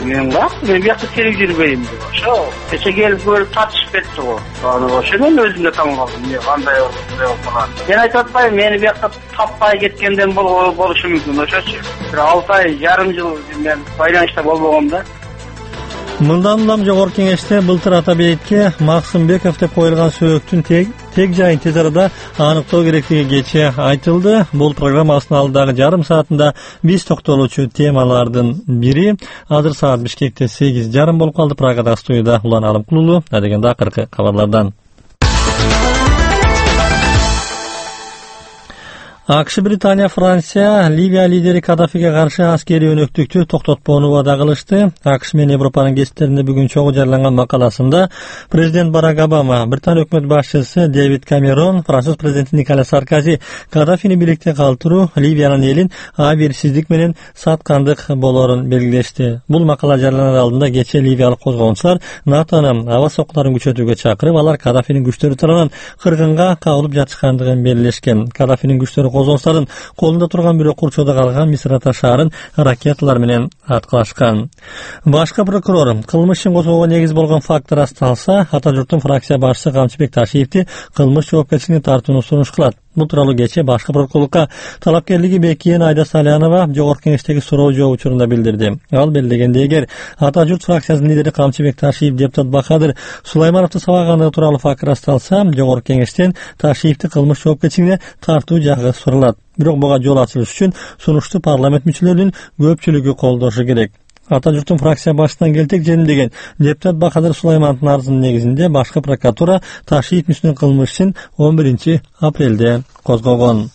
Мен бияқта керек жүрбейм деп. Ошо кече келип көрүп тартышып кетти го. Ошондон өзүм да таң калдым. Кандай болот. Мен айтып атпайм, мени бияқта таппай кеткенден болушу мүмкүн. Ошочу. 6 ай, жарым жыл мен байланышта болбогом да. Мындан улам Жогорку Кеңеште былтыр Атабекке Максымбеков деп коюлган сөөгүттүн тег жайын тез арада аныктоо керектиги кечээ айтылды. Бул программасынын алдагы жарым саатында биз токтолуучу темалардын бири. Азыр саат Бишкекте 8:30 болуп калды. Прагада студияда Улан Алымкулуу. Адегенде акыркы кабарлардан. АКШ, Британия, Франция Ливия лидери Каддафиге каршы аскерий өнөктүктү токтотпоону убада кылышты. АКШ менен Европанын гезиттеринде бүгүн чогуу жарыяланган макаласында президент Барак Обама, Британия өкмөт башчысы Дэвид Камерон, Француз президенти Николя Саркози Каддафини бийликте калтыруу Ливиянын элин абийирсиздик менен саткандык болоорун белгилешти. Бул макала жарыяланар алдында кечээ ливиялык козгоончулар НАТОнун аба соккуларын күчөтүүгө чакырып, алар Каддафинин күчтөрү тарабынан кыргынга кабылып жатышкандыгын белгилешкен. Каддафинин күчтөрү козгончулардын колунда турган бирок курчоодо калган Мисрата шаарын ракеталар менен аткылашкан. Башкы прокурор кылмыш ишин козгоого негиз болгон факт ырасталса, ата журттун фракция башчысы Камчыбек Ташиевди кылмыш жоопкерчилигине тартууну сунуш кылат. Бул тууралуу кечээ башкы прокурорлукка талапкерлиги бекиген Айда Салянова Жогорку Кеңештеги суроо жооп учурунда билдирди. Ал белгилегендей, эгер ата журт фракциясынын лидери Камчыбек Ташиев депутат Бакадыр Сулаймановду сабагандыгы тууралуу факт ырасталса, Жогорку Кеңештен Ташиевди кылмыш жоопкерчилигине тартуу жагы суралат. Бирок буга жол ачылыш үчүн сунушту парламент мүчөлөрүнүн көпчүлүгү колдошу керек. Ата журттун фракция башчысынан келтек жөнүндөгөн депутат Бакадыр Сулаймановдун арызынын негизинде башкы прокуратура Ташиев үстүнөн кылмыш ишин 11 апрелде козгогон.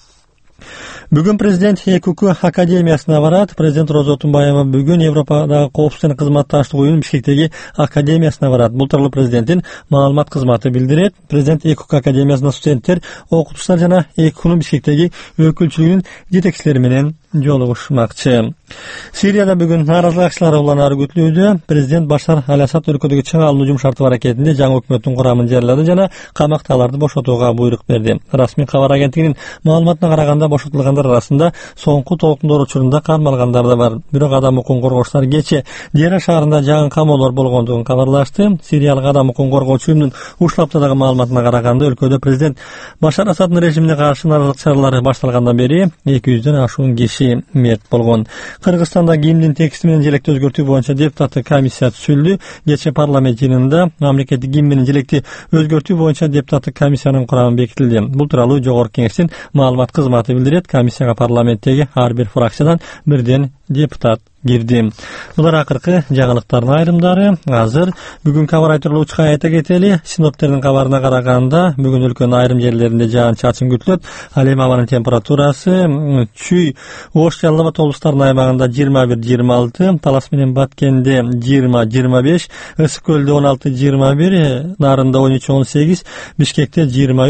Бүгүн президент ЭКУК академиясына барат. Президент Роза Отунбаева бүгүн Европадагы коопсуздук жана кызматташтык уюмунун Бишкектеги академиясына барат. Бул тууралуу президенттин маалымат кызматы билдирет. Президент ЭКУК академиясына студенттер, окутуучулар жана ЭКУКнун Бишкектеги өкүлчүлүгүнүн жетекчилери менен жолугушмакчы. Сирияда бүгүн нааразылык акчылары уланары күтүлүүдө. Президент Башар Аль-Асад өлкөдөгү чың алуу жумшартуу аракетинде жаңы өкмөттүн курамын жарыялады жана камактагыларды бошотууга буйрук берди. Расмий кабар агенттигинин маалыматына караганда, бошотулгандар арасында соңку толкундоо учурунда кармалгандар да бар. Бирок адам укугун коргоочулар кечээ Дера шаарында жаңы камоолор болгондугун кабарлашты. Сириялык адам укугун коргоочу уюмдун ушул аптадагы маалыматына караганда, өлкөдө президент Башар Асаддын режимине каршы нааразылык чаралары башталгандан бери 200дөн ашуун киши мерт болгон. Кыргызстанда гимндин тексти менен желекти өзгөртүү боюнча депутаттык комиссия түзүлдү. Кечээ парламент жыйынында мамлекеттик гимн менен желекти өзгөртүү боюнча депутаттык комиссиянын курамы бекитилди. Бул тууралуу Жогорку Кеңештин маалымат кызматы билдирет. Комиссияга парламенттеги ар бир фракциядан бирден депутат кирди. Булар акыркы жаңылыктардын айрымдары. Азыр бүгүн кабар тууралуу учка айта кетели. Синоптиктердин кабарына караганда, бүгүн өлкөнүн айрым жерлеринде жаан-чачын күтүлөт. Ал эми абанын температурасы Чүй, Ош, Жалал Абад облустарынын аймагында 21-26, Талас менен Баткенде 20-25, Ысык көлдө 16-21, Нарында 13-18, Бишкекте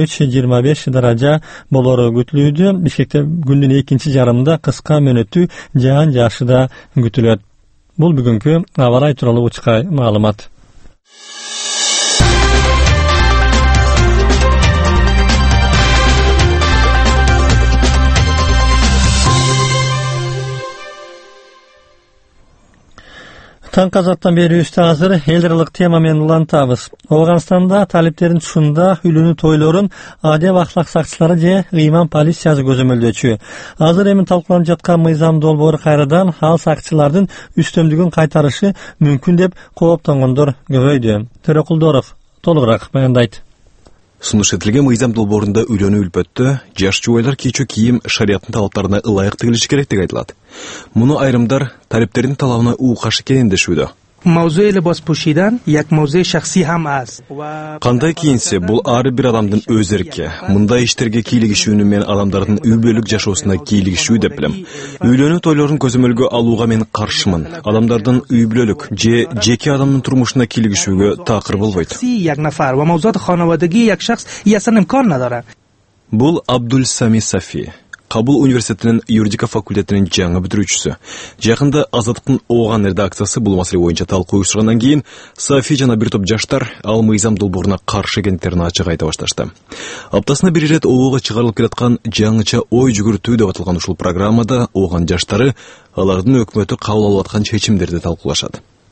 23-25 даража болору күтүлүүдө. Бишкекте күндүн экинчи жарымында кыска мөөнөттүү жаан жаашы да күтүлөт. Бул бүгүнкү аба ырайы тууралуу учка маалымат. Таңкы азаттан бери азыр эл аралык тема менен улантабыз. Афганстанда талиптердин тушунда үйлөнүү тойлорун адеп ахлак сакчылары же ыйман полициясы көзөмөлдөчү. Азыр эми талкууланып жаткан мыйзам долбоору кайрадан ал сакчылардын үстөмдүгүн кайтарышы мүмкүн деп кооптонгондор көбөйдү. Төрөкулдоров толугураак баяндайт. Сунуш этилген мыйзам долбоорунда үйлөнүү үлпөттө жаш жубайлар кийчү кийим шариаттын талаптарына ылайык тигилиши керек деп айтылат. Муну айрымдар талиптердин талабына укаш экенин дешүүдө. Mavzui libos pushidan yak mavzui shaxsiy ham az. Кандай кийинсе, бул ар бир адамдын өз эрки. Мындай иштерге кийлигишүүнү мен адамдардын үй бүлөлүк жашоосуна кийлигишүү деп билем. Үйлөнүү тойлорун көзөмөлгө алууга мен каршымын. Адамдардын үй бүлөлүк же жеке адамдын турмушуна кийлигишүүгө такыр болбойт. Yak nafar va mavzuat xonavadagi yak shaxs yasan imkon nadora. Бул Абдул Сами Сафи, Кабул университетинин юридика факультетинин жаңы бүтүрүүчүсү. Жакында Азаттыктын Ооган редакциясы бул маселе боюнча талкуу уюштургандан кийин Сафи жана бир топ жаштар ал мыйзам долбооруна каршы экендиктерин ачык айта башташты. Аптасына бир ирет Оого чыгарылып келаткан жаңыча ой жүгүртүү деп аталган ушул программада Ооган жаштары алардын өкмөтү кабыл алып аткан чечимдерди талкуулашат.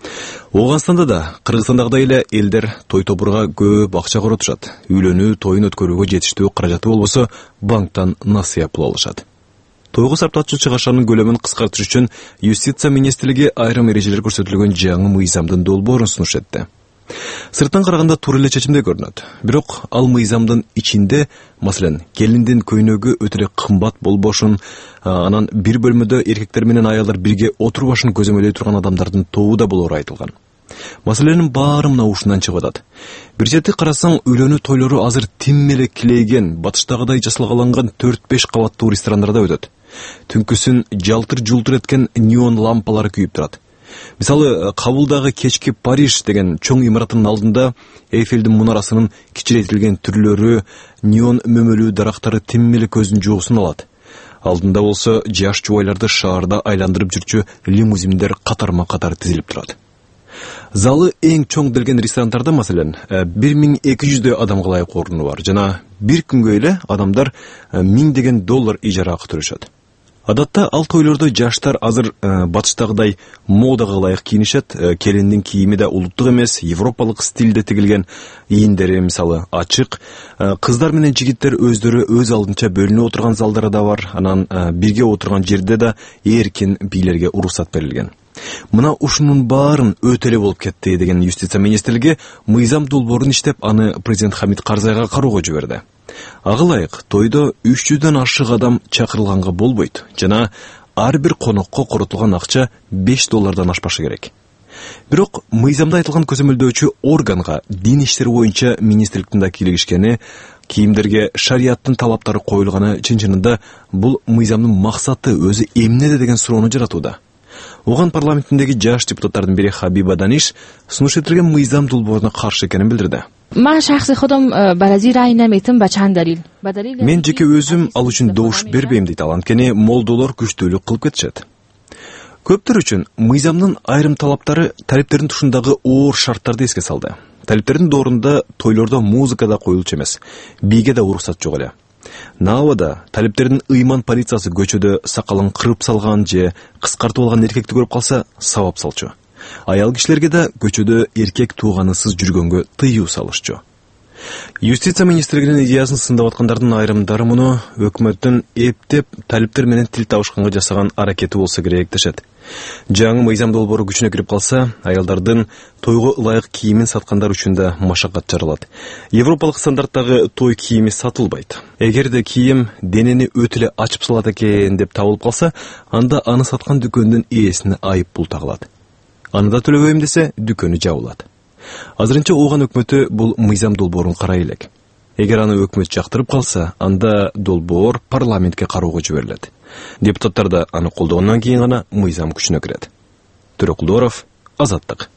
Ооганстанда да Кыргызстандагыдай эле элдер той тобурга көп акча коротушат. Үйлөнүү, тоюн өткөрүүгө жетиштүү каражаты болбосо банктан насыя пул алышат. Тойго сарптатчу чыгашанын көлөмүн кыскартыш үчүн Юстиция министрлиги айрым эрежелер көрсөтүлгөн жаңы мыйзамдын долбоорун сунуш этти. Сырттан караганда туура эле чечимдей көрүнөт. Бирок ал мыйзамдын ичинде, маселен, келиндин көйнөгү өтө эле кымбат болбошун, анан бир бөлмөдө эркектер менен аялдар бирге отурбашын көзөмөлдөй турган адамдардын тобу да болору айтылган. Маселенин баары мына ушундан чыгып атат. Бир чети карасаң, үйлөнүү тойлору азыр тим эле килейген, батыштагыдай жасалгаланган 4-5 кабаттуу ресторандарда өтөт. Түнкүсүн жалтыр-жултур эткен неон лампалары күйүп турат. Мисалы, Кабулдагы кечки Париж деген чоң имараттын алдында Эйфелдин мунарасынын кичирейтилген түрлөрү, неон мөмөлүү дарактары тим эле көздүн жоосун алат. Алдында болсо жаш жубайларды шаарда айландырып жүрчү лимузиндер катарма-катар тизилип турат. Залы эң чоң делген ресторандарда, маселен, 1200 адамга ылайык оруну бар жана бир күнгө эле адамдар $1000 ижара акы төлөшөт. Адатта ал тойлордо жаштар азыр батыштагыдай модага ылайык кийинишет. Келиндин кийими да улуттук эмес, европалык стилде тигилген, ийиндери мисалы ачык. Кыздар менен жигиттер өздөрү өз алдынча бөлүнүп отурган залдары да бар. Анан бирге отурган жерде да эркин бийлерге уруксат берилген. Мына ушунун баарын өтө эле болуп кетти деген Юстиция министрлиги мыйзам долбоорун иштеп, аны президент Хамид Карзайга кароого жиберди. Ага ылайык тойдо 300дөн ашык адам чакырылганга болбойт жана ар бир конокко коротулган акча $5 ашпашы керек. Бирок мыйзамда айтылган көзөмөлдөөчү органга дин иштери боюнча министрликтин да кийлигишкени, кийимдерге шарияттын талаптары коюлганы чын-чынында бул мыйзамдын максаты өзү эмнеде деген суроону жаратууда. Оған парламентіндегі жаш депутаттардың бири Хабиба Даниш сунуш этилген мыйзам долбооруна каршы экенин билдирди. Мен жеке өзүм ал үчүн добуш бербейм дейт ал, анткени молдолор күчтүүлүк кылып кетишет. Көптөр үчүн мыйзамдын айрым талаптары талептердин тушундагы оор шарттарды эске салды. Талептердин доорунда тойлордо музыка да коюлчу эмес, бийге да уруксат жок эле. Наавада талептердин ыйман полициясы көчөдө сакалын кырып салган же кыскартып алган эркекти көрүп калса сабап салчу. Аял кишилерге да көчөдө эркек тууганысыз жүргөнгө тыюу салышчу. Юстиция министрлигинин идеясын сындап аткандардын айрымдары муну өкмөттүн эптеп талептер менен тил табышканга жасаган аракети болсо керек дешет. Жаңы мыйзам долбоору күчүнө кирип калса, аялдардын тойго ылайык кийимин саткандар үчүн да машакат жаралат. Европалык стандарттагы той кийими сатылбайт. Эгерде кийим денени өтө эле ачып салат экен деп табылып калса, анда аны саткан дүкөндүн ээсине айып пул тагылат. Аны да төлөбөйм десе, дүкөнү жабылат. Азырынча Ооган өкмөтү бул мыйзам долбоорун карай элек. Эгер аны өкмөт жактырып калса, анда долбоор парламентке кароого жиберилет. Депутаттар да аны колдогондон кийин гана мыйзам күчүнө кирет. Төрөкулдоров, Азаттык.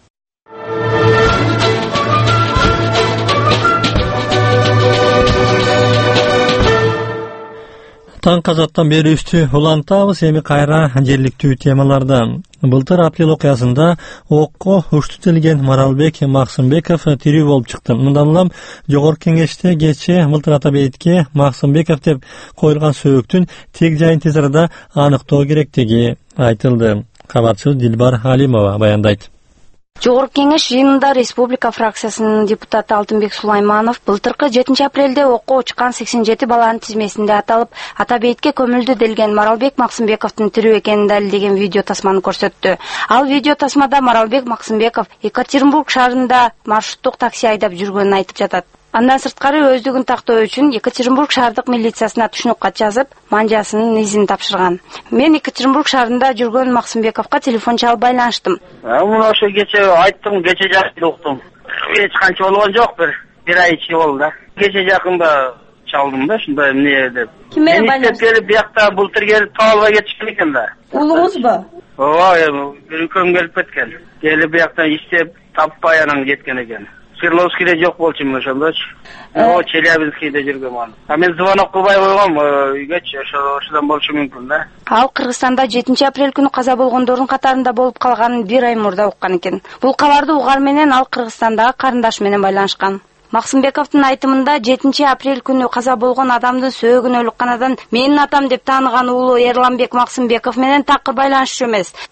Таң казаттан бери үстү улантабыз, эми кайра жергиликтүү темалардан. Былтыр апрель окуясында окко уштутулган Маралбек Максымбеков тирүү болуп чыкты. Мындан улам Жогорку Кеңеште кечээ былтыр Атабекке Максымбеков деп коюлган сөөгүтүн тег жайын тез арада аныктоо керектиги айтылды. Кабарчы Дилбар Алимова баяндайт. Жогорку Кеңеш жыйынында Республика фракциясынын депутаты Алтынбек Сулайманов былтыркы 7 апрелде окко учкан 87 баланын тизмесинде аталып, Атабекке көмүлдү делген Маралбек Максымбековдун тирүү экенин далилдеген видео тасманы көрсөттү. Ал видео тасмада Маралбек Максымбеков Екатеринбург шаарында маршруттук такси айдап жүргөнүн айтып жатат. Андан сырткары өздүгүн тактоо үчүн Екатеринбург шаардык милициясына түшүнүк кат жазып, манжасынын изин тапшырган. Мен Екатеринбург шаарында жүргөн Максымбековго телефон чалып байланыштым. Муну ошо кече айттым, кече жакында уктум. Эч канча болгон жок, бир ай ичи болду да. Кече жакында чалдым да, ушундай эмне деп. Ким менен байланыштым? Келип биякта былтыр келип таап албай кетишкен экен да. Уулуңузбу? Ооба, бир үлкөн келип кеткен. Келип бияктан иштеп таппай анан кеткен экен. Свердловскийде жок болчумун ошондочу. Челябинскийде жүргөм аны. Мен звонок кылбай койгом үйгөчү, ошондон болушу мүмкүн да. Ал Кыргызстанда 7 апрель күнү каза болгондордун катарында болуп калганын бир ай мурда уккан экен. Бул кабарды угар менен ал Кыргызстандагы карындашы менен байланышкан. Максымбековдун айтымында 7 апрель күнү каза болгон адамдын сөөгүн өлүкканадан менин атам деп тааныган уулу Эрланбек Максымбеков менен такыр байланышчу эмес.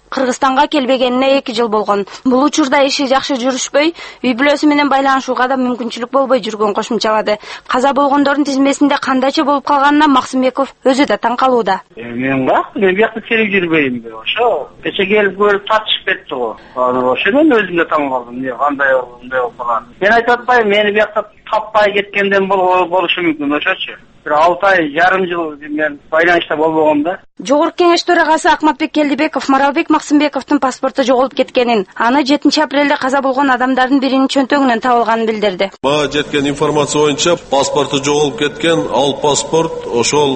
Кыргызстанга келбегенине 2 жыл болгон. Бул учурда иши жакшы жүрүшпөй, үй бүлөсү менен байланышууга да мүмкүнчүлүк болбой жүргөн кошумчалады. Каза болгондордун тизмесинде кандайча болуп калганына Максымбеков өзү да таң калууда. Мен биякта келип жүрбөйм деп ошо. Кече келип көрүп тартышып кетти го. Ошондон өзүм да таң калдым. Кандай болуп калган. Мен айтып атпайм, мени биякта таппай кеткенден болушу мүмкүн ошочу. 6 ай, жарым жыл мен байланышта болбогом да. Жогорку кеңеш төрагасы Акматбек Келдибеков Маралбек Максымбековдун паспорту жоголуп кеткенин, аны 7 апрелде каза болгон адамдардын биринин чөнтөгүнөн табылганын билдирди. Мага жеткен информация боюнча паспорту жоголуп кеткен, ал паспорт ошол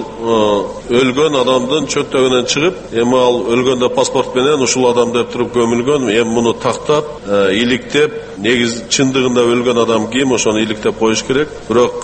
өлгөн адамдын чөнтөгүнөн чыгып, эми ал өлгөндө паспорт менен ушул адам деп туруп көмүлгөн. Эми муну тактап, иликтеп, негиз чындыгында өлгөн адам ким, ошону иликтеп коюш керек. Бирок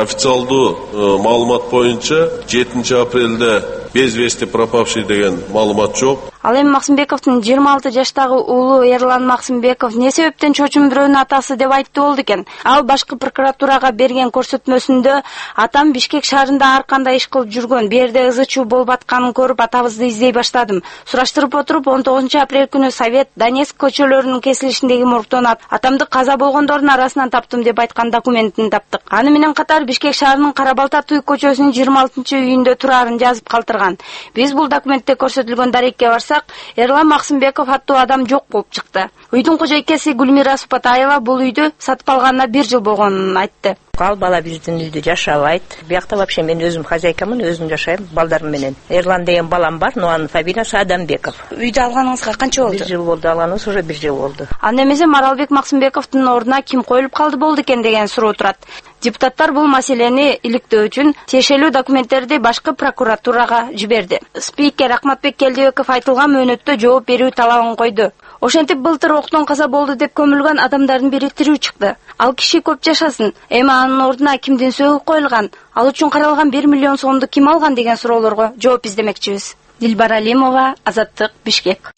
официалдуу маалымат боюнча 7 апрелде без вести пропавший деген маалымат жок. Ал эми Максымбековдун 26 жаштагы уулу Эрлан Максымбеков эмне себептен чочун бирөөнүн атасы деп айтты болду экен. Ал башкы прокуратурага берген көрсөтмөсүндө атам Бишкек шаарында ар кандай иш кылып жүргөн, берде ызы-чуу болуп атканын көрүп атабызды издей баштадым. Сураштырып отуруп 19 апрель күнү Совет, Донецк көчөлөрүнүн кесилишиндеги моргтон атамды каза болгондордун арасынан таптым деп айткан документин таптык. Аны менен катар Бишкек шаарынын Карабалта Туй көчөсүнүн 26-үйүндө турарын жазып калтырган. Биз бул документте көрсөтүлгөн дарекке барсак, Эрлан Максымбеков аттуу адам жок болуп чыкты. Үйдүн кожойкеси Гүлмира Супатаева бул үйдү сатып алганына 1 жыл болгонун айтты. Ал бала биздин үйдө жашабайт. Биякта вообще мен өзүм хозяйкамын, өзүм жашайм балдарым менен. Эрлан деген балам бар, но анын фамилиясы Адамбеков. Үйдү алганыңызга канча болду? 1 жыл болду, алганыбыз уже 1 жыл болду. Анда эмесе Маралбек Максымбековдун ордуна ким коюлуп калды болду экен деген суроо турат. Депутаттар бул маселени иликтөө үчүн тиешелүү документтерди башкы прокуратурага жиберди. Спикер Акматбек Келдибеков айтылган мөөнөттө жооп берүү талабын койду. Ошентип былтыр октон каза болду деп көмүлгөн адамдардын бири тирүү чыкты. Ал киши көп жашасын. Эми анын ордуна кимдин сөөгү коюлган? Ал үчүн каралган 1 миллион сомду ким алган деген суроолорго жооп издемекчибиз. Дилбар Алимова, Азаттык, Бишкек.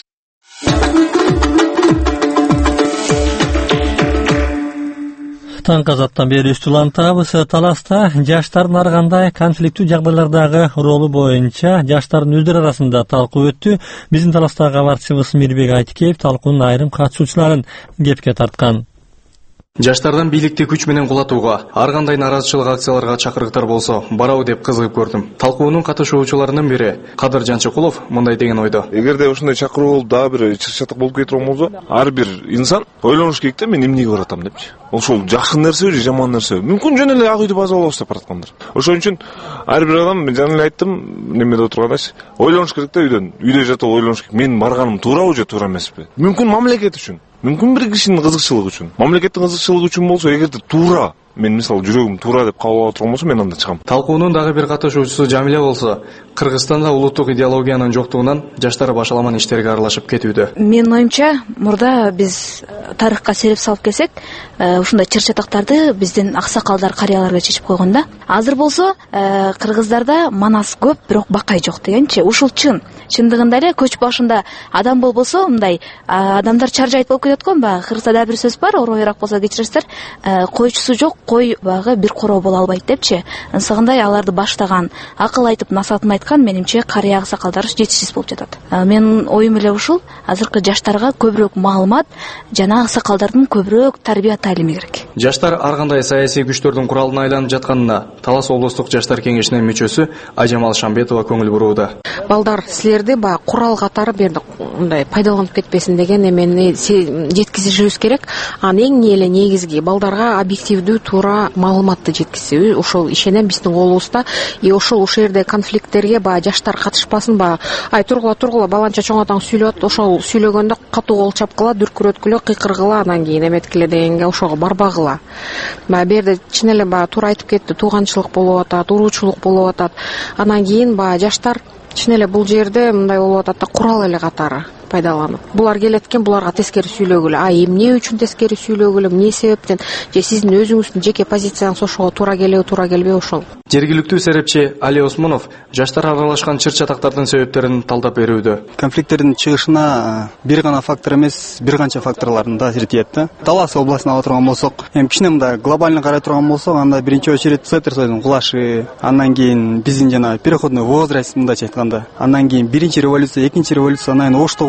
Таңкы азаттан бери үстүлантабыз. Таласта жаштардын ар кандай конфликттүү жагдайлардагы ролу боюнча жаштардын өздөрү арасында талкуу өттү. Биздин Таластагы кабарчыбыз Мирбек Айтикеев талкуунун айрым катышуучуларын кепке тарткан. Жаштардан бийликти күч менен кулатууга, ар кандай наразычылык акцияларга чакырыктар болсо, барабы деп кызыгып көрдүм. Талкуунун катышуучуларынын бири Кадыр Жанчыкулов мындай деген ойдо. Эгерде ушундай чакыруу болуп, дагы бир чыр-чатык болуп кетирген болсо, ар бир инсан ойлонуш керек да, мен эмнеге баратам депчи. Ошол жакшы нерсеби же жаман нерсеби? Мүмкүн жөн эле ак үйдү базалабыз деп бараткандыр. Ошон үчүн ар бир адам, жана эле айттым, немеде отургандачы, ойлонуш керек да үйдө жатып ойлонуш керек. Мен барганым туурабы же туура эмеспи? Мүмкүн мамлекет үчүн, мүмкүн бир кишинин кызыкчылыгы үчүн. Мамлекеттин кызыкчылыгы үчүн болсо, эгерде туура, мен мисалы жүрөгүм туура деп кабыл алып турган болсо, мен анда чыгам. Талкуунун дагы бир катышуучусу Жамиле болсо, Кыргызстанда улуттук идеологиянын жоктугунан жаштар башаламан иштерге аралашып кетүүдө. Менин оюмча, мурда биз тарыхка сереп салып келсек, ушундай чыр-чатактарды биздин аксакалдар, карыяларга чечип койгон да. Азыр болсо, кыргыздарда манас көп, бирок бакай жок дегенчи. Ушул чын. Чындыгында эле көч башында адам болбосо, мындай адамдар чаржайт болуп кетет го. Кыргызда да бир сөз бар, оройраак болсо кечиресиздер, койчусу жок, кой багы бир короо боло албайт депчи. Ансыгындай аларды баштаган, акыл айтып насаатын айткан менимче карыя аксакалдар жетишсиз болуп жатат. Менин оюм эле ушул, азыркы жаштарга көбүрөөк маалымат жана аксакалдардын көбүрөөк тарбия таалими керек. Жаштар ар кандай саясий күчтөрдүн куралына айланып жатканына Талас облустук жаштар кеңешинин мүчөсү Ажамал Шамбетова көңүл бурууда. Балдар, силерди курал катары берди, мындай пайдаланып кетпесин деген эмени жеткизишибиз керек. Эң эле негизги балдарга объективдүү туура маалыматты жеткизүү. Ошол ишенем биздин колубузда. Ошол жерде конфликттерге жаштар катышпасын, ай тургула баланча чоң атаң сүйлөп, ошол сүйлөгөндө катуу кол чапкыла, дүркүрөткүлө, кыйкыргыла, анан кийин эметкиле дегенге ошого барбагыла. Берде чын эле туура айтып кетти, тууганчылык болуп атат, уруучулук болуп атат. Анан кийин жаштар чын эле бул жерде мындай болуп атат да, курал эле катары пайдаланып. Булар келет экен, буларга тескери сүйлөгүлө. Эмне үчүн тескери сүйлөгүлө, эмне себептен, же сиздин өзүңүздүн жеке позицияңыз ошого туура келеби, туура келбей ошол. Жергиликтүү серепчи Али Осмонов жаштар аралашкан чыр-чатактардын себептерин талдап берүүдө. Конфликттердин чыгышына бир гана фактор эмес, бир канча факторлордун таасири тиет да. Талас областына ала турган болсок, кичине мындай глобально карай турган болсок, анда биринчи очередь Сойдун кулашы, андан кийин биздин жана переходной возраст мындайча айтканда, андан кийин биринчи революция, экинчи революция, анан оштогу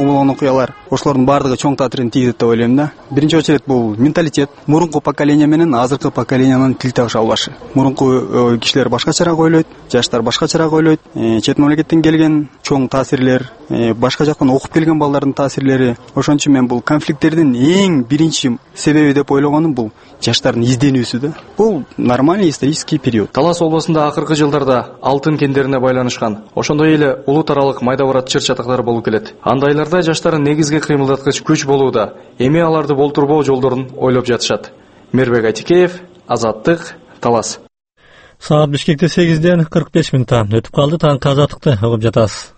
болгон окуялар ошолордун баардыгы чоң таасирин тийгизет деп ойлойм да. Биринчи очередь бул менталитет. Мурунку поколение менен азыркы поколениянын тил табыша албашы. Мурунку кишилер башкачараак ойлойт, жаштар башкачараак ойлойт. Чет мамлекеттен келген чоң таасирлер, башка жактан окуп келген балдардын таасирлери. Ошон үчүн мен бул конфликттердин эң биринчи себеби деп ойлогонум бул жаштардын изденүүсү да. Бул нормальный исторический период. Талас областында акыркы жылдарда алтын кендерине байланышкан, ошондой эле улут аралык майда барат чыр-чатактар болуп келет. Андайларда жаштардын негизги кыймылдаткыч күч болууда. Эми аларды болтурбоо жолдорун ойлоп жатышат. Мербек Айтикеев, Азаттык, Талас. Саат Бишкекте 8-ден 45 минутта өтүп калды. Таңкы азаттыкты угуп жатасыз.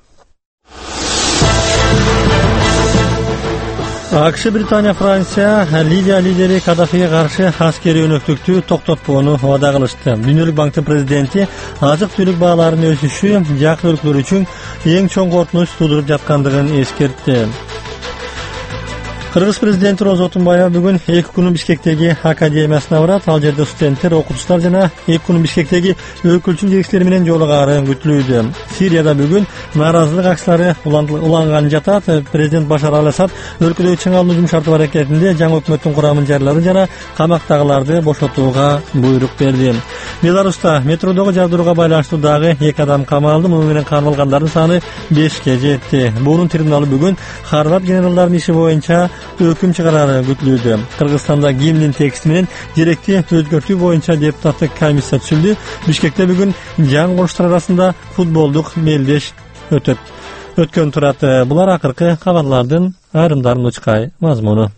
АКШ, Британия, Франция Ливия лидери Каддафиге каршы аскерий өнөктүктү токтотпоону убада кылышты. Дүйнөлүк банктын президенти азык-түлүк бааларынын өсүшү жакын өлкөлөр үчүн эң чоң коркунуч туудуруп жаткандыгын эскертти. Кыргыз президенти Роза Отунбаева бүгүн 2 күн Бишкектеги академиясына барат. Ал жерде студенттер, окутуучулар жана 2 күн Бишкектеги өкүлчү жетекчилер менен жолугаары күтүлүүдө. Сирияда бүгүн нааразылык акциялары уланган жатат. Президент Башар ал-Асад өлкөдөгү чың алуу жумшартуу аракетинде жаңы өкмөттүн курамын жарыялады жана камактагыларды бошотууга буйрук берди. Беларуста метродогу жабдырууга байланыштуу дагы 2 адам камалды. Муну менен камалгандардын саны 5ке жетти. Буунун трибуналы бүгүн Харвард генералдарынын иши боюнча өкүм чыгарары күтүлүүдө. Кыргызстанда гимндин тексти менен директи өзгөртүү боюнча депутаттык комиссия түзүлдү. Бишкекте бүгүн жаңы коштор арасында футболдук мелдеш өткөн турат. Булар акыркы кабарлардын айрымдарын учкай мазмуну.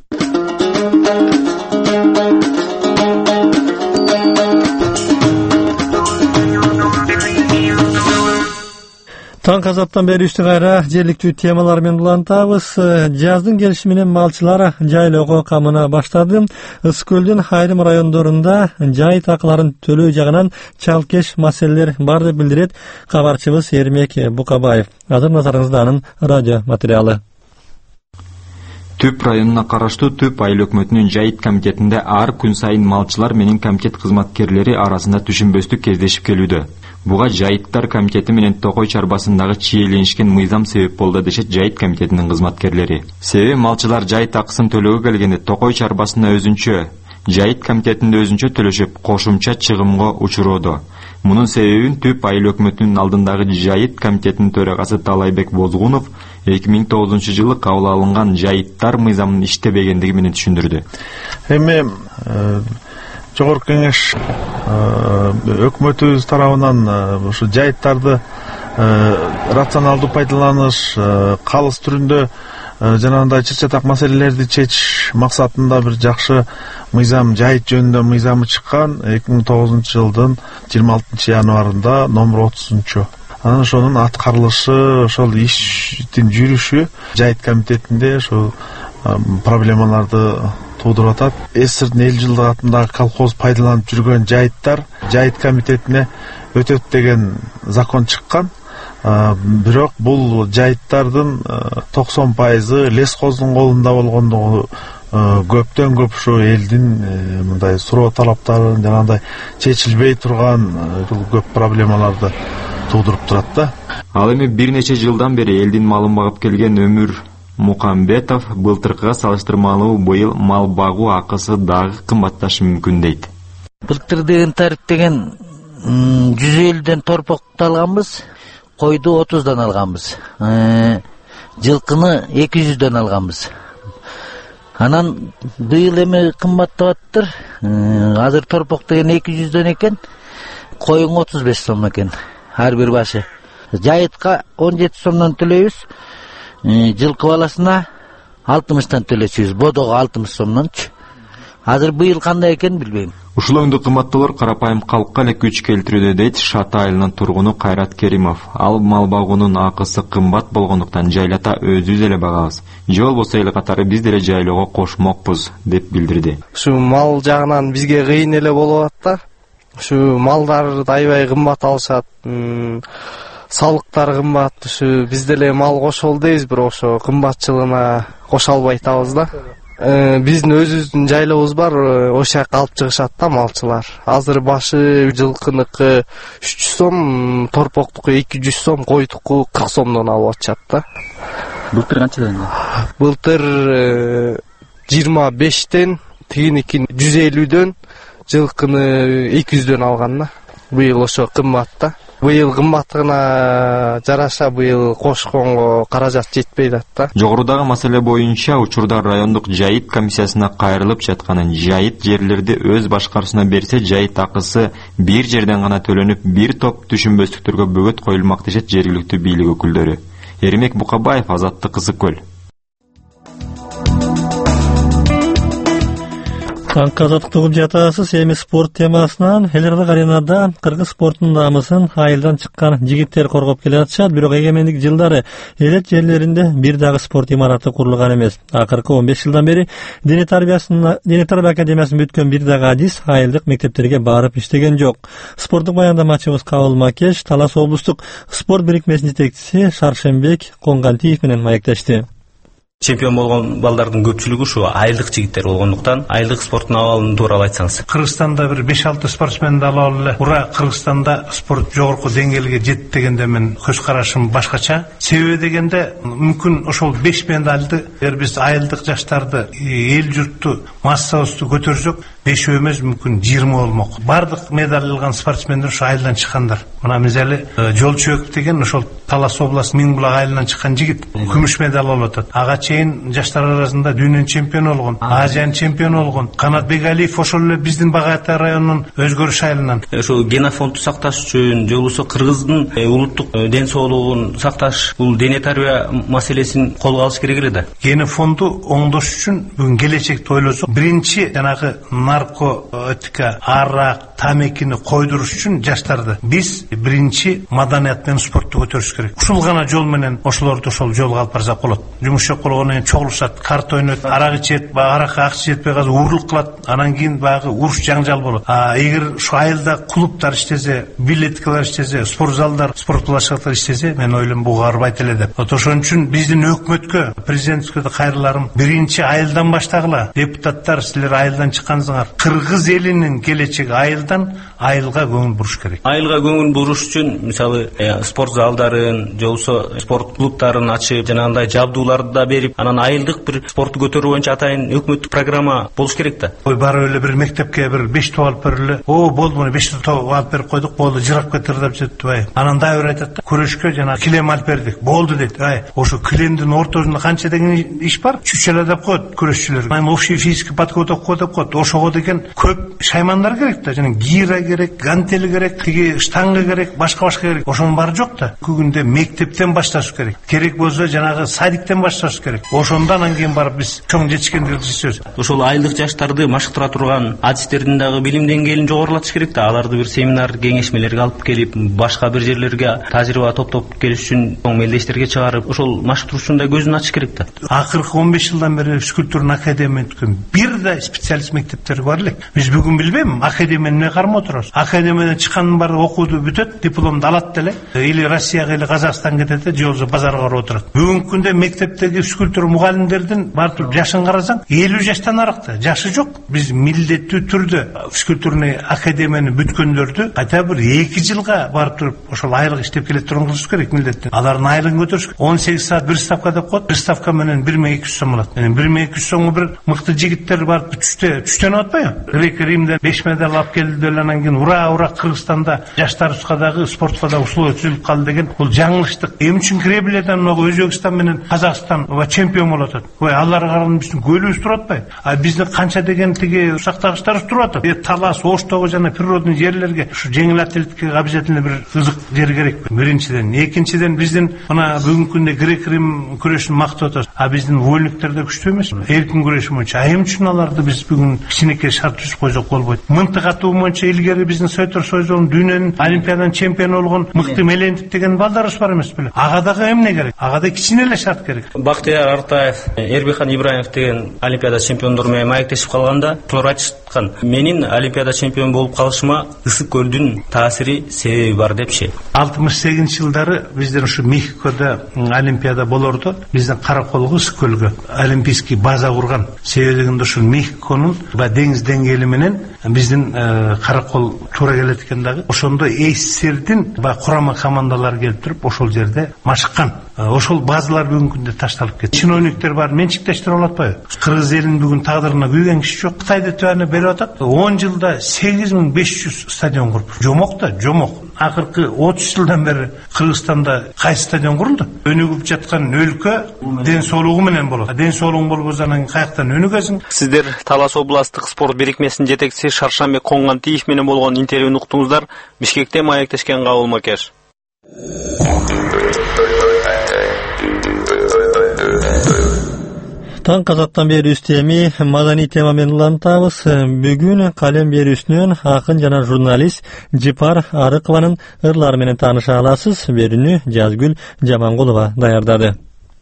Таң казаттан бери үстү кайра жергиликтүү темалар менен улантабыз. Жаздын келиши менен малчылар жайлоого камына баштады. Ысык көлдүн айрым райондорунда жай такыларын төлөө жагынан чалкеш маселелер бар деп билдирет кабарчыбыз Эрмек Букабаев. Азыр назарыңызда анын радио материалы. Түп районуна караштуу Түп айыл өкмөтүнүн жайыт комитетинде ар күн сайын малчылар менен комитет кызматкерлери арасында түшүнбөстүк кездешип келүүдө. Буга жайыттар комитети менен Токой чарбасындагы чиеленишкен мыйзам себеп болду дешет жайыт комитетинин кызматкерлери. Себеби малчылар жайыт акысын төлөөгө келгенде Токой чарбасына өзүнчө, жайыт комитетинде өзүнчө төлөшүп, кошумча чыгымга учуроодо. Мунун себебин Түп айыл өкмөтүнүн алдындагы жайыт комитетинин төрагасы Талайбек Бозгунов 2009-жылы кабыл алынган жайыттар мыйзамынын иштебегендиги менен түшүндүрдү. Эми Жогорку кеңеш өкмөтүбүз тарабынан ушу жайыттарды рационалдуу пайдаланыш, калыс түрүндө жанагындай чыр-чатак маселелерди чечиш максатында бир жакшы мыйзам, жайыт жөнүндө мыйзамы чыккан 2009-жылдын 26 январында номер 30. Анан ошонун аткарылышы, ошол иштин жүрүшү жайыт комитетинде ошо проблемаларды туудуруп атат. СССРдин 50 жылдык атындагы колхоз пайдаланып жүргөн жайыттар жайыт комитетине өтөт деген закон чыккан. Бирок бул жайыттардын 90% лесхоздун колунда болгондугу көптөн көп ушу элдин мындай суроо талаптарын жанагындай чечилбей турган көп проблемаларды туудуруп турат да. Ал эми бир нече жылдан бери элдин малын багып келген Өмүр Мукамбетов былтыркыга салыштырмалуу быйыл мал багуу акысы дагы кымбатташы мүмкүн дейт. Былтыр деген тарифтеген 150ден торпокто алганбыз, койду 30дан алганбыз. Жылкыны 200дөн алганбыз. Анан быйыл эми кымбаттап атыптыр. Азыр торпок деген 200дөн экен, коюң 35 сом экен ар бир башы. Жайытка 17 сомдон төлөйбүз. Жылкы баласына 60тан төлөчүбүз, бодого 60 сомдончу. Азыр быйыл кандай экен билбейм. Ушул өңдү кымбаттоолор карапайым калкка эле күч келтирүүдө дейт Шата айылынын тургуну Кайрат Керимов. Ал мал багуунун акысы кымбат болгондуктан жайлата өзүбүз эле багабыз. Же болбосо эл катары биз деле жайлоого кошмокпуз деп билдирди. Ушу мал жагынан бизге кыйын эле болуп атат да. Ушу малдарды аябай кымбат алышат. Салыктар кымбат, ушу биз деле мал кошол дейбиз, бирок ошо кымбатчылыгына кошо албай атабыз да. Биздин өзүбүздүн жайлообуз бар, ошол жака алып чыгышат да малчылар. Азыр башы жылкыныкы 300 сом, торпоктуку 200 сом, койдуку 40 сомдон алып атышат да. Былтыр канчадан? Былтыр 25тен, тигиники 150дөн, жылкыны 200дөн алган да. Быйыл ошо кымбат да. Быйыл кымбаттыгына жараша быйыл кошконго каражат жетпей атат да. Жогорудагы маселе боюнча учурда райондук жайыт комиссиясына кайрылып жатканын, жайыт жерлерди өз башкаруусуна берсе, жайыт акысы бир жерден гана төлөнүп, бир топ түшүнбөстүктөргө бөгөт коюлмак дешет жергиликтүү бийлик өкүлдөрү. Эрмек Букабаев, Азаттык, Ысык көл. Таңкы азаттык угуп жатасыз. Эми спорт темасынан Элдик аренада кыргыз спортунун намысын айылдан чыккан жигиттер коргоп келе жатышат. Бирок эгемендик жылдары элет жерлеринде бир дагы спорт имараты курулган эмес. Акыркы 15 жылдан бери дене тарбия академиясын бүткөн бир дагы адис айылдык мектептерге барып иштеген жок. Спорттук баяндамачыбыз Кабыл Макеш Талас облустук спорт бирикмесинин жетекчиси Шаршембек Коңгантиев менен маектешти. Чемпион болгон балдардын көпчүлүгү ушу айылдык жигиттер болгондуктан айылдык спорттун абалын тууралуу айтсаңыз. Кыргызстанда бир 5-6 спортсменди алып эле, ура Кыргызстанда спорт жогорку деңгээлге жетти дегенде мен көз карашым башкача. Себеби дегенде мүмкүн ошол 5 медалды эгер биз айылдык жаштарды, эл журтту массабызды көтөрсөк, 5 эмес мүмкүн 20 болмок. Бардык медаль алган спортсмендер ушу айылдан чыккандар. Мына мисалы Жолчуеков деген ошол Талас областы Миңбулак айылынан чыккан жигит күмүш медаль алып атат. Ага чейин жаштар арасында дүйнөнүн чемпиону болгон, Азиянын чемпиону болгон. Канат Бегалиев ошол эле биздин Багатай районунун Өзгөрүш айылынан. Ошол генофондду сакташ үчүн, же болбосо кыргыздын улуттук ден соолугун сакташ, бул дене тарбия маселесин колго алыш керек эле да. Генофонду оңдош үчүн бүгүн келечекти ойлосок, биринчи жанагы наркотика, арак, тамекини койдуруш үчүн жаштарды биз биринчи маданият менен спортту көтөрүш керек. Ушул гана жол менен ошолорду ошол жолго алып барсак болот. Жумуш жок болгондон кийин чогулушат, карта ойнойт, арак ичет, аракка акча жетпей калса урук кылат, анан кийин баягы уруш жаңжал болот. Эгер ушу айылда клубтар иштесе, билеткалар иштесе, спорт залдар, спорт площадкалар иштесе, мен ойлойм бул арбайт эле деп. Ошон үчүн биздин өкмөткө, президентке кайрыларым, биринчи айылдан баштагыла. Депутаттар, силер айылдан чыккансыңар. Кыргыз элинин келечеги айылдан, айылга көңүл буруш керек. Айылга көңүл буруш үчүн мисалы спорт залдарын, же болбосо спорт клубтарын ачып, жанагындай жабдууларды да берип, анан айылдык бир спортту көтөрүү боюнча атайын өкмөттүк программа болуш керек да. Барып эле бир мектепке бир 5 топ алып бериле. Болду, муну 5 топ алып берип койдук, болду, жырап кетир деп жетти. Анан дагы бир айтат да, күрөшкө жана килем алып бердик. Болду дейт. Ошо килемдин ортосунда канча деген иш бар? Чүчөлө деп коет күрөшчүлөр. Мен общий физический подготовка деп коет. Ошого деген көп шаймандар керек да. Жана гира керек, гантели керек, тиги штанга керек, башка керек. Ошонун баары жок да. Күгүндө мектептен башташ керек. Керек болсо жанагы садиктен башташ керек. Ошондон анан кийин барып биз чоң жетишкендерди иштебиз. Ошол айылдык жаштарды машыктыра турган адистердин дагы билим деңгээлин жогорулатыш керек да. Аларды бир семинар, кеңешмелерге алып келип, башка бир жерлерге тажрыйба топтоп келиш үчүн чоң мелдештерге чыгарып, ошол машыктыруучунун да көзүн ачыш керек да. Акыркы 15 жылдан бери физкультурный академия өткөн бир да специалист мектептер бар элек. Биз бүгүн билбейм, академияны эмне кармап отурабыз. Академиядан чыккандын баары окууду бүтөт, дипломду алат деле, или Россияга или Казакстан кетет, же болбосо базарга барып отурат. Бүгүнкү күндө мектептеги физкультура мугалимдердин баардык жашын карасаң, 50 жаштан арыкта, жашы жок. Биз милдеттүү түрдө физкультурный академияны бүткөндөрдү кайта бир 2 жылга барып туруп ошол айлык иштеп келе турган кылыш керек милдеттен. Алардын айлыгын көтөрүш. 18 саат бир ставка деп коет. Бир ставка менен 1200 сом алат. Менен 1200 сомго бир мыкты жигиттер барып түштөн атпайбы? Грек Римде 5 медаль алып келди деле, анан кийин ура Кыргызстанда жаштарыбызга дагы спортко да условия түзүлүп калды деген бул жаңылыштык. Эмне үчүн Кремльден Өзбекстан менен Казакстан чемпион болуп атат? Аларга караганда биздин көлүбүз туруп атпайбы? Биздин канча деген тиги сактагычтарыбыз туруп атат. Талас, Оштогу жана природный жерлерге ушу жеңил атлетикага обязательно бир ызык жер керек. Биринчиден, экинчиден биздин мына бүгүнкү күндө Грек Рим күрөшүн мактап атабыз. Биздин войликтер да күчтүү эмеспи? Эркин күрөш боюнча. Эмне үчүн аларды биз бүгүн кичинекей шарт түзүп койсок болбойт? Мынтык атуу боюнча илгери биздин Советов Союзунун дүйнөнүн олимпиададан чемпион болгон мыкты Мелентип деген балдарыбыз бар эмес беле? Ага дагы эмне керек? Ага да кичине эле шарт керек. Бактияр Артаев, Эрбихан Ибраимов деген олимпиада чемпиондору менен маектешип калганда булар айтышкан. Менин олимпиада чемпион болуп калышыма Ысык көлдүн таасири, себеби бар депчи. 68-жылдары биздер ушу Мехикода олимпиада болорду. Биздин Караколго Ысык көлгө олимпийский база курган. Себеби ушул Мехиконун деңиз деңгээли менен биздин каракол туура келет экен дагы. Ошондо СССРдин курама командалары келип туруп ошол жерде машыккан. Ошол базалар бүгүнкү күндө ташталып кетти. Чиновниктер бар, менчиктештирип алатпайбы? Кыргыз элинин бүгүн тагдырына күйгөн киши жок. Кытайда түбөнө берип атат. 10 жылда 8500 стадион куруп. Жомок да, жомок. Акыркы 30 жылдан бери Кыргызстанда кайсы стадион курулду? Өнүгүп жаткан өлкө ден соолугу менен болот. Ден соолугуң болбосо анан каяктан өнүгөсүң? Сиздер Талас областтык спорт бирикмесинин жетекчиси Шаршанбек Коңгантиев менен болгон интервьюну уктуңуздар. Бишкекте маектешкен Кабыл Макеш. Таң казаттан берүүбүз эми маданий тема менен улантабыз. Бүгүн калем берүүсүнөн акын жана журналист Жипар Арыкованын ырлары менен тааныша аласыз. Берүүнү Жазгүл Жамангулова даярдады.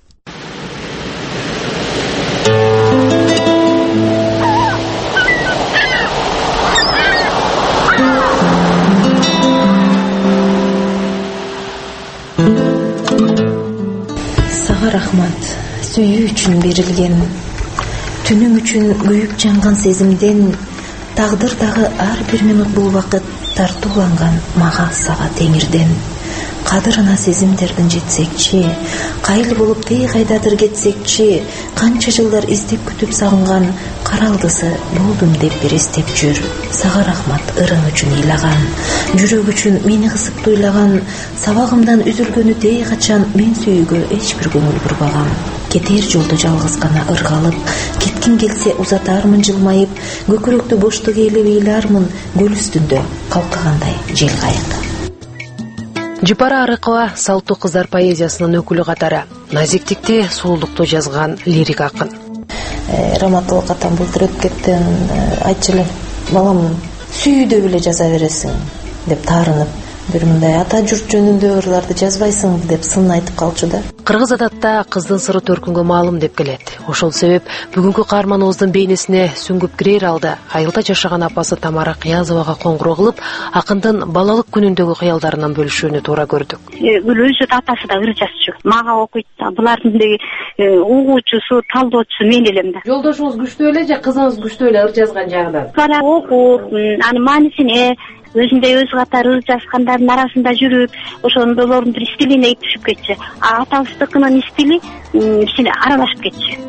Сага рахмат. Сүйүү үчүн берилген, түнүң үчүн күйүп жанган сезимден, тагдыр дагы ар бир минут бул убакыт тартууланган мага сага теңирден. Кадырына сезимдердин жетсекчи, кайыл болуп тей кайдадыр кетсекчи, канча жылдар издеп күтүп сагынган каралдысы болдум деп бир эстеп жүр. Сага рахмат ырың үчүн ыйлаган, жүрөк үчүн мени кызык тойлаган, сабагымдан үзүлгөнү тей качан мен сүйүүгө эч бир көңүл бурбагам. Кетер жолду жалгыз гана ыргалып, кеткин келсе узатармын жылмайып, көкүрөктү боштук ээлеп ыйлармын көл үстүндө калкыгандай жел кайык. Жипара Арыкова салттуу кыздар поэзиясынын өкүлү катары назиктикти, сулуулукту жазган лирик акын. Раматылык атам былтыр өтүп кеттен айтчу эле, балам сүйүүдө беле жаза бересиң деп таарынып, бир мындай ата журт жөнүндө ырларды жазбайсың деп сын айтып калчу да. Кыргыз адатта кыздын сыры төркүнгө маалым деп келет. Ошол себеп бүгүнкү каарманыбыздын бейнесине сүңгүп кирер алда айылда жашаган апасы Тамара Кыязовага коңгуроо кылып, акындын балалык күнүндөгү кыялдарынан бөлүшүүнү туура көрдүк. Өзү атасы да ыр жазчу. Мага окуйт да. Булардын угуучусу, талдоочусу мен элем да. Жолдошуңуз күчтүү эле же кызыңыз күчтүү эле ыр жазган жагынан? Бала окуп, анын маанисине өзүндөй өз катары ыр жазгандардын арасында жүрүп, ошондолордун бир стилине түшүп кетчү. Атабыздыкынын стили ичине аралашып кетчү.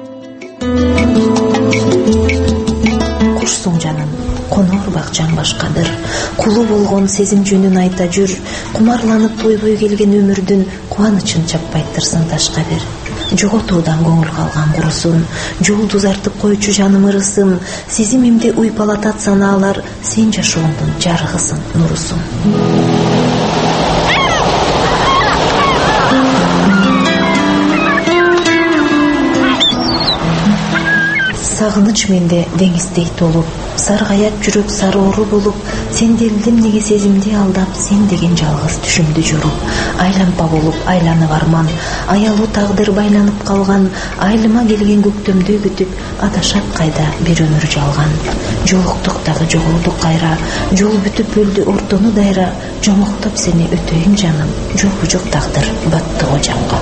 Кушсуң жаным, конор бакчаң башкадыр. Кулу болгон сезим жөнүн айта жүр. Кумарланып тойбой келген өмүрдүн кубанычын чаппайттырсың ташка бер. Жоготуудан көңүл калган курусун, жолду узартып койчу жаным ырысын, сезимимди уйпалатат санаалар, сен жашооңдун жарыгысың, нурусуң. Сагыныч менде деңиздей толуп, саргаят жүрөк сароору болуп, сен делдим неге сезимди алдап, сен деген жалгыз түшүмдү жоруп, айланпа болуп айланып арман, аялуу тагдыр байланып калган, айлыма келген көктөмдү күтүп, адашат кайда бир өмүр жалган. Жолуктук дагы жоголдук кайра, жол бүтүп өлдү ортону дайра, жомоктоп сени өтөйүн жаным, жолу жок тагдыр батты о жанга.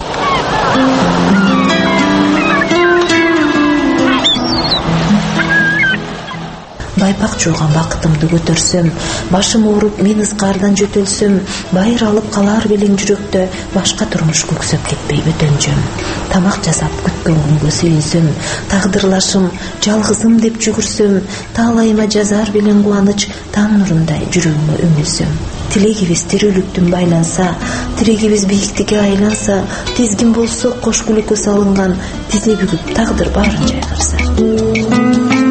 Байпак жууган бакытымды көтөрсөм, башым ооруп мен ызкаардан жөтөлсөм, байыр алып калар белең жүрөктө, башка турмуш көксөп кетпей бөтөнчөм. Тамак жасап күткөн күнгө сүйүнсөм, тагдырлашым, жалгызым деп жүгүрсөм, таалайыма жазар белең кубаныч, таң нурундай жүрөгүмө үңүлсөм. Тилегибиз тирүүлүктүн байланса, тирегибиз бийиктикке айланса, тизгин болсо кош күлүккө салынган, тизе бүгүп тагдыр баарын жайгарса.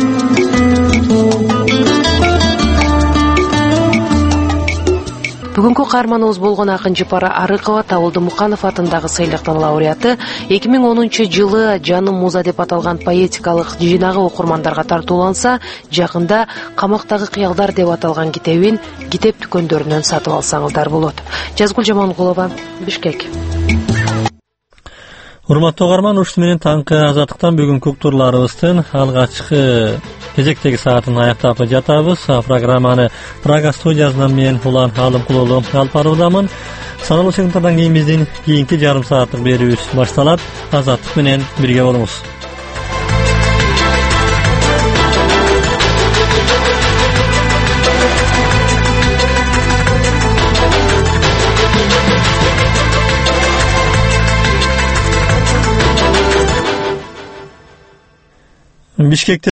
Бүгүнкү каарманыбыз болгон акын Жипара Арыкова Табылды Муканов атындагы сыйлыктын лауреаты 2010-жылы Жаным муза деп аталган поэтикалык жыйнагы окурмандарга тартууланса, жакында Камактагы кыялдар деп аталган китебин китеп дүкөндөрүнөн сатып алсаңыздар болот. Жазгүл Жамангулова, Бишкек. Урматтуу угарман, ушуну менен таңкы азаттыктан бүгүнкү турларыбыздын алгачкы кезектеги саатын аяктап жатабыз. Программаны Прага студиясынан мен Улан Алымкулуулу алып баруудамын. Саналуу секундтардан кийин биздин кийинки жарым сааттык берүүбүз башталат. Азаттык менен бирге болуңуз. Бишкекте